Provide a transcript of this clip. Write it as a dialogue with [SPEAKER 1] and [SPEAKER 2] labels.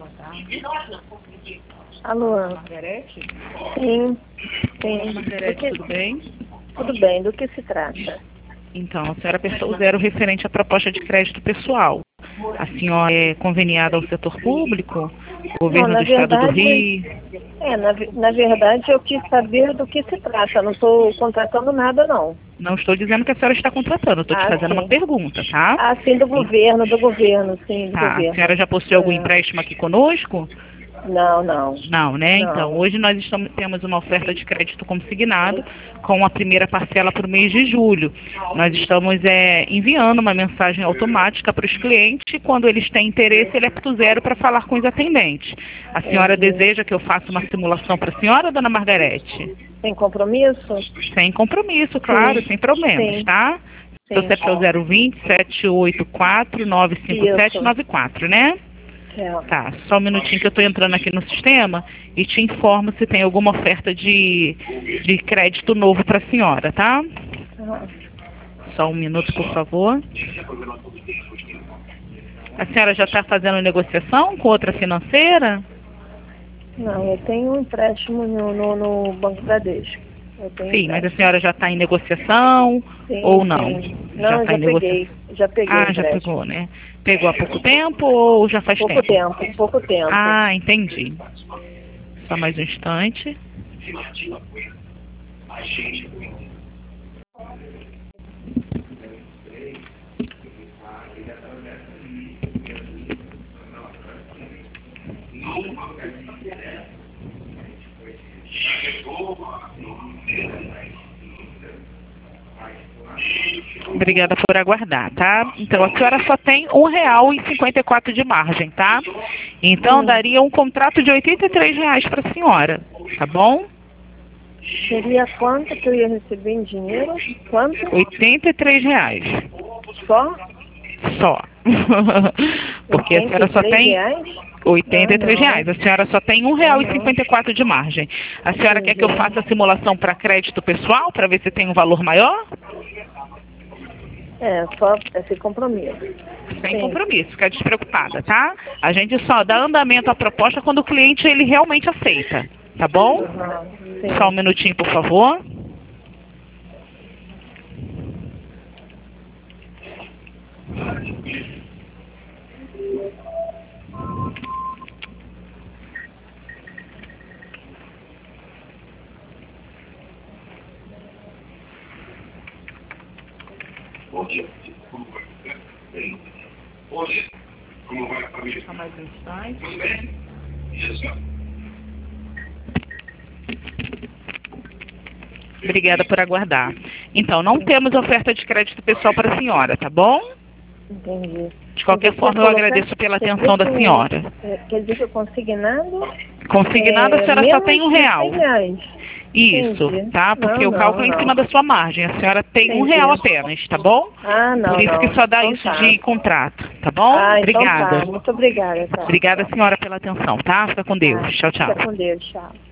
[SPEAKER 1] Alô?
[SPEAKER 2] Margarete?
[SPEAKER 1] Sim,
[SPEAKER 2] Olá,
[SPEAKER 1] sim.
[SPEAKER 2] Margarete, tudo bem?
[SPEAKER 1] Tudo bem, do que se trata?
[SPEAKER 2] Então, a senhora apertou o 0 referente à proposta de crédito pessoal. A senhora é conveniada ao setor público? Governo
[SPEAKER 1] Não, na
[SPEAKER 2] do Estado do
[SPEAKER 1] verdade,
[SPEAKER 2] Rio?
[SPEAKER 1] na verdade eu quis saber do que se trata. Não estou contratando nada, não.
[SPEAKER 2] Não estou dizendo que a senhora está contratando, estou te fazendo uma
[SPEAKER 1] Sim.
[SPEAKER 2] pergunta, tá?
[SPEAKER 1] Ah, sim, do governo, sim, do
[SPEAKER 2] Tá, a
[SPEAKER 1] governo.
[SPEAKER 2] senhora já possuiu algum
[SPEAKER 1] É.
[SPEAKER 2] empréstimo aqui conosco?
[SPEAKER 1] Não, não.
[SPEAKER 2] Não, né? Então,
[SPEAKER 1] Não.
[SPEAKER 2] hoje nós temos uma oferta de crédito consignado com a primeira parcela para o mês de julho. Nós estamos enviando uma mensagem automática para os clientes e quando eles têm interesse, ele aperta o 0 para falar com os atendentes. A senhora
[SPEAKER 1] Entendi.
[SPEAKER 2] deseja que eu faça uma simulação para a senhora, dona Margarete?
[SPEAKER 1] Tem compromisso?
[SPEAKER 2] Sem compromisso, claro,
[SPEAKER 1] Sim.
[SPEAKER 2] sem problemas,
[SPEAKER 1] Sim.
[SPEAKER 2] tá? Seu
[SPEAKER 1] Sim.
[SPEAKER 2] CEP é o 020 784 957
[SPEAKER 1] Isso.
[SPEAKER 2] 94, né?
[SPEAKER 1] É.
[SPEAKER 2] Tá, só um minutinho que eu estou entrando aqui no sistema e te informo se tem alguma oferta de crédito novo para a senhora, tá?
[SPEAKER 1] Ah,
[SPEAKER 2] Só um minuto, por favor. A senhora já está fazendo negociação com outra financeira?
[SPEAKER 1] não, eu tenho um empréstimo no Banco Bradesco. Eu tenho
[SPEAKER 2] Sim, mas a
[SPEAKER 1] empréstimo.
[SPEAKER 2] senhora já está em negociação
[SPEAKER 1] Sim,
[SPEAKER 2] ou não?
[SPEAKER 1] sim.
[SPEAKER 2] Já
[SPEAKER 1] Não, eu
[SPEAKER 2] está
[SPEAKER 1] já
[SPEAKER 2] em
[SPEAKER 1] peguei.
[SPEAKER 2] negociação?
[SPEAKER 1] Já peguei o
[SPEAKER 2] Ah, já
[SPEAKER 1] empréstimo.
[SPEAKER 2] pegou, né? Pegou há pouco tempo ou já faz
[SPEAKER 1] Pouco
[SPEAKER 2] tempo?
[SPEAKER 1] tempo, pouco tempo.
[SPEAKER 2] Ah, entendi. Só mais um instante. Obrigada por aguardar, tá? Então, a senhora só tem R$ 1,54 de margem, tá? Então, daria um contrato de R$ 83 para a senhora, tá bom?
[SPEAKER 1] Seria quanto que eu ia receber em dinheiro? Quanto?
[SPEAKER 2] R$ 83
[SPEAKER 1] Só?
[SPEAKER 2] só. Porque a senhora só tem
[SPEAKER 1] R$
[SPEAKER 2] R$ 83.
[SPEAKER 1] Ah,
[SPEAKER 2] A senhora só tem R$ 1,54 de margem. A senhora quer que eu faça a simulação para crédito pessoal, para ver se tem um valor maior?
[SPEAKER 1] só esse compromisso.
[SPEAKER 2] Sem
[SPEAKER 1] Sim.
[SPEAKER 2] compromisso, fica despreocupada, tá? A gente só dá andamento à proposta quando o cliente ele realmente aceita, tá bom?
[SPEAKER 1] Sim.
[SPEAKER 2] Só um minutinho, por favor. Só mais um instante. Obrigada por aguardar. Então, não temos oferta de crédito pessoal para a senhora, tá bom?
[SPEAKER 1] Entendi.
[SPEAKER 2] De qualquer
[SPEAKER 1] Você
[SPEAKER 2] forma, eu
[SPEAKER 1] colocar-
[SPEAKER 2] agradeço pela
[SPEAKER 1] quer
[SPEAKER 2] atenção
[SPEAKER 1] dizer
[SPEAKER 2] da
[SPEAKER 1] que
[SPEAKER 2] senhora.
[SPEAKER 1] Quer dizer que o consignado
[SPEAKER 2] Consignado, a senhora só
[SPEAKER 1] menos
[SPEAKER 2] tem
[SPEAKER 1] de
[SPEAKER 2] R$ 1.
[SPEAKER 1] R$ 100.
[SPEAKER 2] Isso,
[SPEAKER 1] Entendi.
[SPEAKER 2] tá? Porque
[SPEAKER 1] Não,
[SPEAKER 2] o cálculo é em cima da sua margem. A senhora tem R$ 1
[SPEAKER 1] Entendi.
[SPEAKER 2] apenas, tá bom?
[SPEAKER 1] Ah, não,
[SPEAKER 2] Por isso
[SPEAKER 1] não.
[SPEAKER 2] que só dá
[SPEAKER 1] Então
[SPEAKER 2] isso
[SPEAKER 1] tá.
[SPEAKER 2] de contrato, tá bom?
[SPEAKER 1] Então
[SPEAKER 2] Obrigada.
[SPEAKER 1] tá. Muito obrigada, tá?
[SPEAKER 2] Obrigada, senhora, pela atenção, tá? Fica com Deus. Tchau, tchau.
[SPEAKER 1] Fica com Deus, tchau.